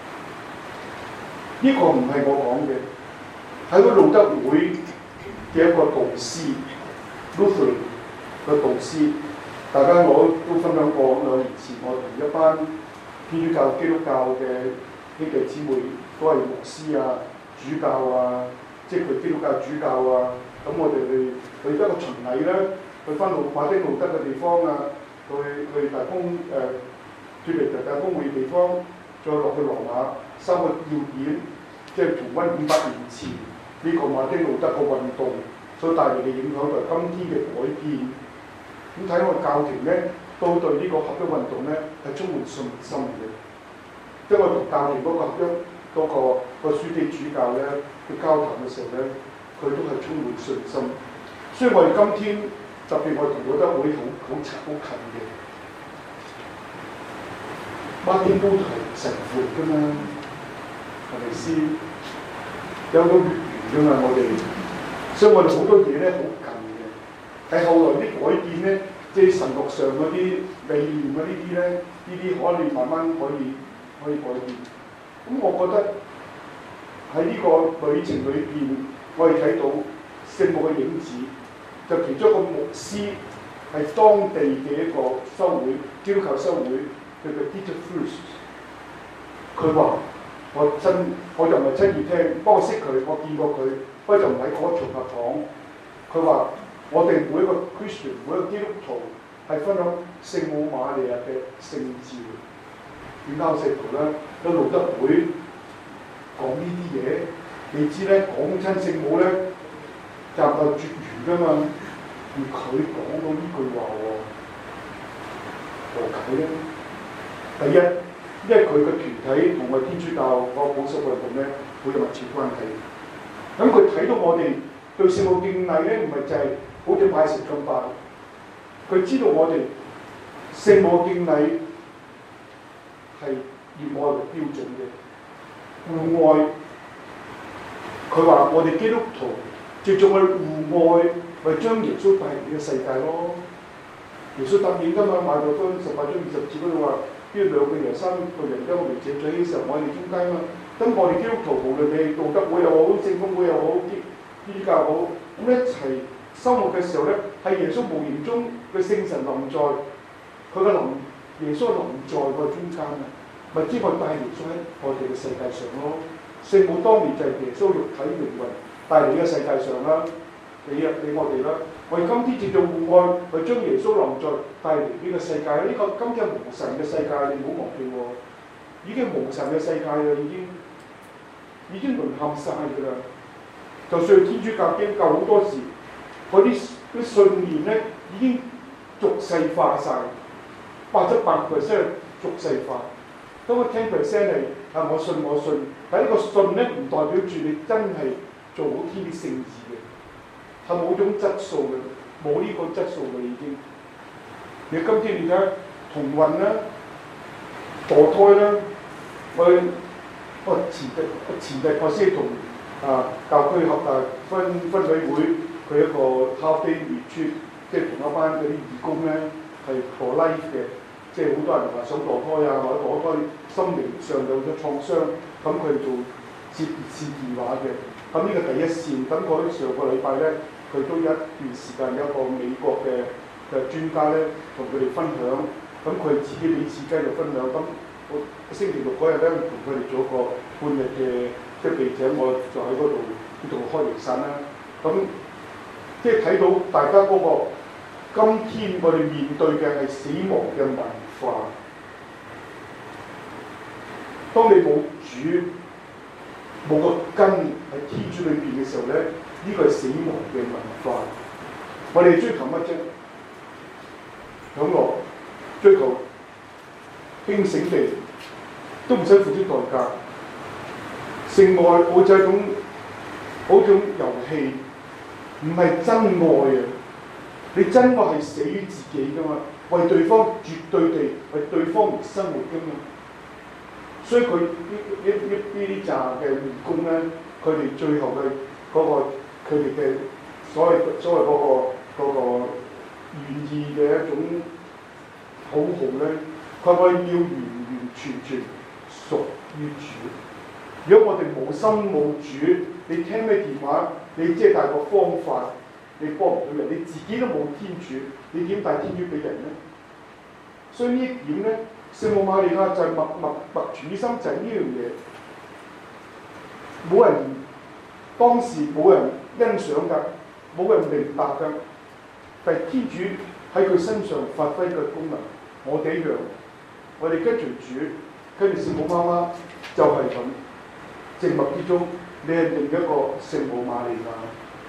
呢個唔係我講嘅，喺個路德會嘅一個導師 Lutheran 嘅導師，大家我都分享過2年前，我同一班天主教、基督教嘅兄弟姊妹都係牧師啊、主教啊，即係佢基督教主教啊，咁我哋去一個巡禮咧，去翻馬丁路德嘅地方啊，去大公脫離大公會地方，再落去羅馬3個要點，即係重溫500年前呢個馬丁路德嘅運動所帶嚟嘅影響同今天嘅改變。咁睇我教廷咧，都對呢個合一運動咧係充滿信心嘅。即係我同教廷嗰個合一嗰個樞機主教咧，去交談嘅時候咧，佢都係充滿信心。所以我哋今天特別我同路德會好近嘅。馬丁都係神父㗎嘛，係咪先？有個血緣㗎嘛，我哋，所以我哋好多嘢咧好近嘅。係後來啲改變咧，即係神學上嗰啲理念嗰呢啲咧，呢啲可以慢慢可以改變。咁我覺得喺呢個旅程裏邊，我哋睇到聖母嘅影子，就其中一個牧師係當地嘅一個修會，基督教修會。佢嘅 Dieter Fürst， 佢話我就唔係親耳聽，不過我識佢，我見過佢，不過就唔喺嗰個場合講。佢話我哋每一個 Christian， 每一個基督徒係分享聖母瑪利亞嘅聖召。點解我識佢咧？喺路德會講呢啲嘢，你知咧講親聖母咧就係絕緣㗎嘛，而佢講到呢句話喎，何解咧？第一，因為佢嘅團體同我天主教嗰個保守運動咧，會有密切關係。咁佢睇到我哋對聖母敬禮咧，唔係就係好似拜神咁拜。佢知道我哋聖母敬禮係以愛為標準嘅，互愛。佢話我哋基督徒藉著我哋互愛，咪將耶穌帶嚟呢個世界咯。耶穌答應㗎嘛，馬太福音18章20節嗰度話。呢2個人3個人將我哋借咗起時候，我哋中間嘛。咁我哋基督徒無論你道德會又好、聖公會又好、基督教好，咁一齊生活嘅時候咧，係耶穌無形中嘅聖神臨在，佢嘅耶穌臨在個中間啊，咪知我帶耶穌喺我哋嘅世界上咯。聖母當年就係耶穌肉體靈魂帶嚟呢個世界上啦，你我哋啦。我哋今天藉著互愛，去將耶穌臨在帶嚟呢個世界。呢個今天係無神嘅世界，你唔好忘記喎。已經無神嘅世界啦，已經淪陷晒㗎啦。就算天主教、基督教好多時，嗰啲信念咧已經俗世化晒，80%俗世化。當個10%係我信，但係呢個信咧唔代表住你真係做好天啲聖義嘅。係冇種質素嘅，冇呢個質素嘅已經。你今天你睇同運啦、墮胎啦，我前日我先同教區分委會佢一個 half day retreat，即係同一班嗰啲義工咧係 pro-life 嘅，即係好多人話想墮胎啊，或者墮胎心靈上有咗創傷，咁佢做接電話嘅。咁呢個第一線，咁嗰啲上個禮拜咧。佢都一段時間有一個美國嘅專家咧，同佢哋分享，咁佢自己俾自己就分享。咁我星期6嗰日咧，同佢哋做一個半日嘅即係記者，我就喺嗰度同佢開彌撒啦。咁即係睇到大家嗰個今天我哋面對嘅係死亡嘅文化。當你冇主，冇個根喺天主裏邊嘅時候咧。呢個係死亡嘅文化，我哋追求乜啫？ 享樂、追求興盛地，都唔使付出代價。性愛好似一種遊戲，唔係真愛啊！你真愛係死於自己噶嘛，為對方絕對地為對方而生活噶嘛。所以佢呢扎嘅員工咧，佢哋最後嘅佢哋嘅所謂嗰個願意嘅一種口號咧，佢話要完完全全屬於主。如果我哋無心冇主，你聽咩電話，你即係帶個方法，你幫唔到人，你自己都冇天主，你點帶天主俾人咧？所以呢一點咧，聖母瑪利亞就係默主心，就係呢樣嘢。冇人當時冇人欣賞㗎，冇人明白㗎，但係天主喺佢身上發揮嘅功能，我哋一樣，我哋跟隨主，跟住聖母媽媽就係咁。靜默之中，你係另一個聖母瑪利亞。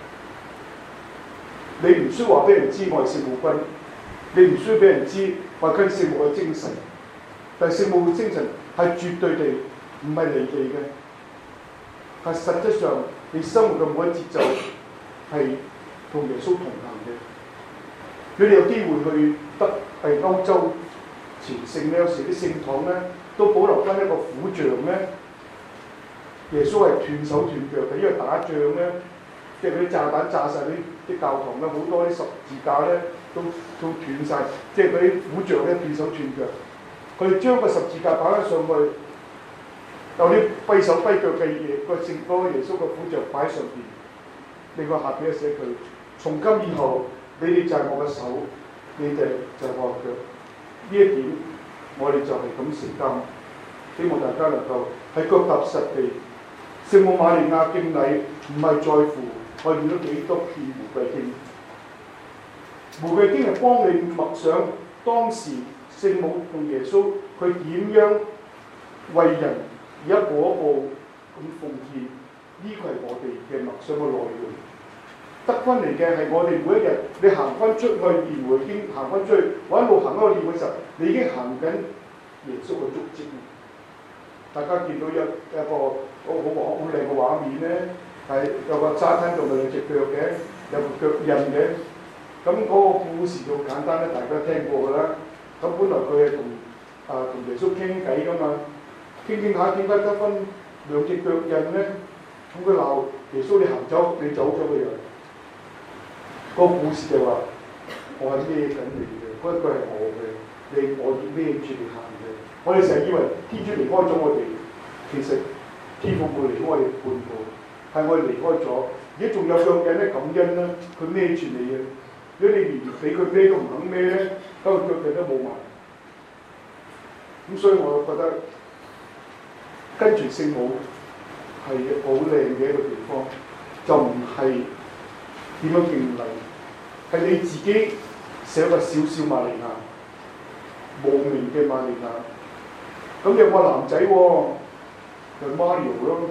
你唔需要話俾人知我係聖母軍，你唔需要俾人知話跟聖母嘅精神，但係聖母嘅精神係絕對地唔係離地嘅，係實質上你生活嘅每一節奏係同耶穌同行嘅。如果你有機會去歐洲朝聖咧，有時啲聖堂咧都保留翻一個苦像咧。耶穌係斷手斷腳嘅，因為打仗咧，即係嗰啲炸彈炸晒啲教堂咧，好多啲十字架咧都斷晒，即係嗰啲苦像咧斷手斷腳。佢將個十字架擺咗上去，有啲跛手跛腳嘅嘢，個耶穌個苦像擺上邊，另外下邊咧寫佢：從今以後，你哋就係我嘅手，你哋就係我嘅腳。呢一點我哋就係咁承擔，希望大家能夠喺腳踏實地。聖母瑪利亞敬禮唔係在乎我念咗幾多篇玫瑰經，玫瑰經係幫你默想當時聖母同耶穌佢點樣為人而一步一步咁奉獻，呢個係我哋嘅默想嘅內容。得翻嚟嘅係我哋每一日，你行翻出去念玫瑰經，行翻出去，我一路行嗰個念嘅時候，你已經行緊耶穌嘅足跡。大家見到一個好靚嘅畫面咧，係有個沙灘度咪有隻腳嘅，有個腳印嘅。咁嗰個故事就簡單咧，大家聽過㗎啦。咁本來佢係同耶穌傾偈㗎嘛，傾下點解得翻兩隻腳印咧？咁佢鬧耶穌，你行走，你走咗嘅人。嗰個故事就話：我係孭緊你嘅，嗰一個係我嘅，我要孭住你行嘅。我哋成日以為天主離開咗我哋，其實天父冇離開我哋半步，係我哋離開咗。而家仲有腳印咧，感恩啦，佢孭住你嘅。如果你連俾佢孭都唔肯孭咧，咁個腳印都冇埋。咁所以我覺得跟住聖母係好靚嘅一個地方，就唔係點樣敬禮，係你自己寫個小小瑪利亞，無名嘅瑪利亞。咁有個男仔喎，就 Mario 咯，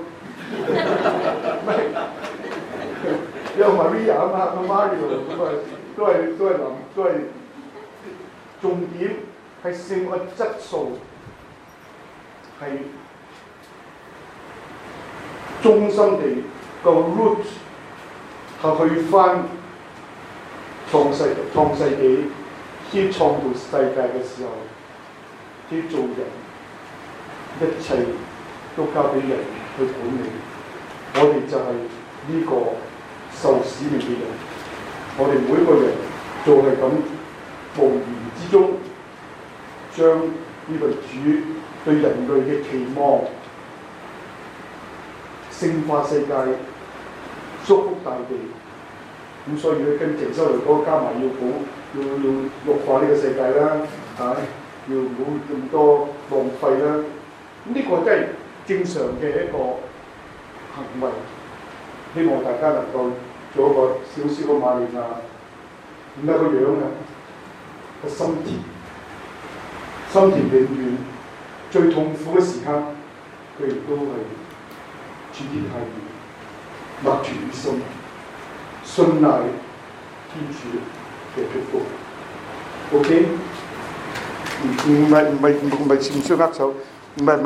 有 Maria 啊嘛，個 Mario 咁啊，都係重點係聖嘅質素，係忠心地個 root 係去翻創世紀，先創造世界嘅時候，先做人。一切都交俾人去管理，我哋就係呢個受使命嘅人。我哋每一個人就係咁無言之中，將呢個主對人類嘅期望聖化世界，祝福大地。咁所以咧，跟鄭修嚟講，加埋要綠化呢個世界啦，要冇咁多浪費啦。呢個真係正常嘅一個行為，希望大家能夠做一個小小嘅瑪利亞，唔係個樣啊，個心田永遠最痛苦嘅時刻，佢亦都係處之泰然，默住於心，信賴天主嘅祝福。 OK，唔係互相握手，唔係。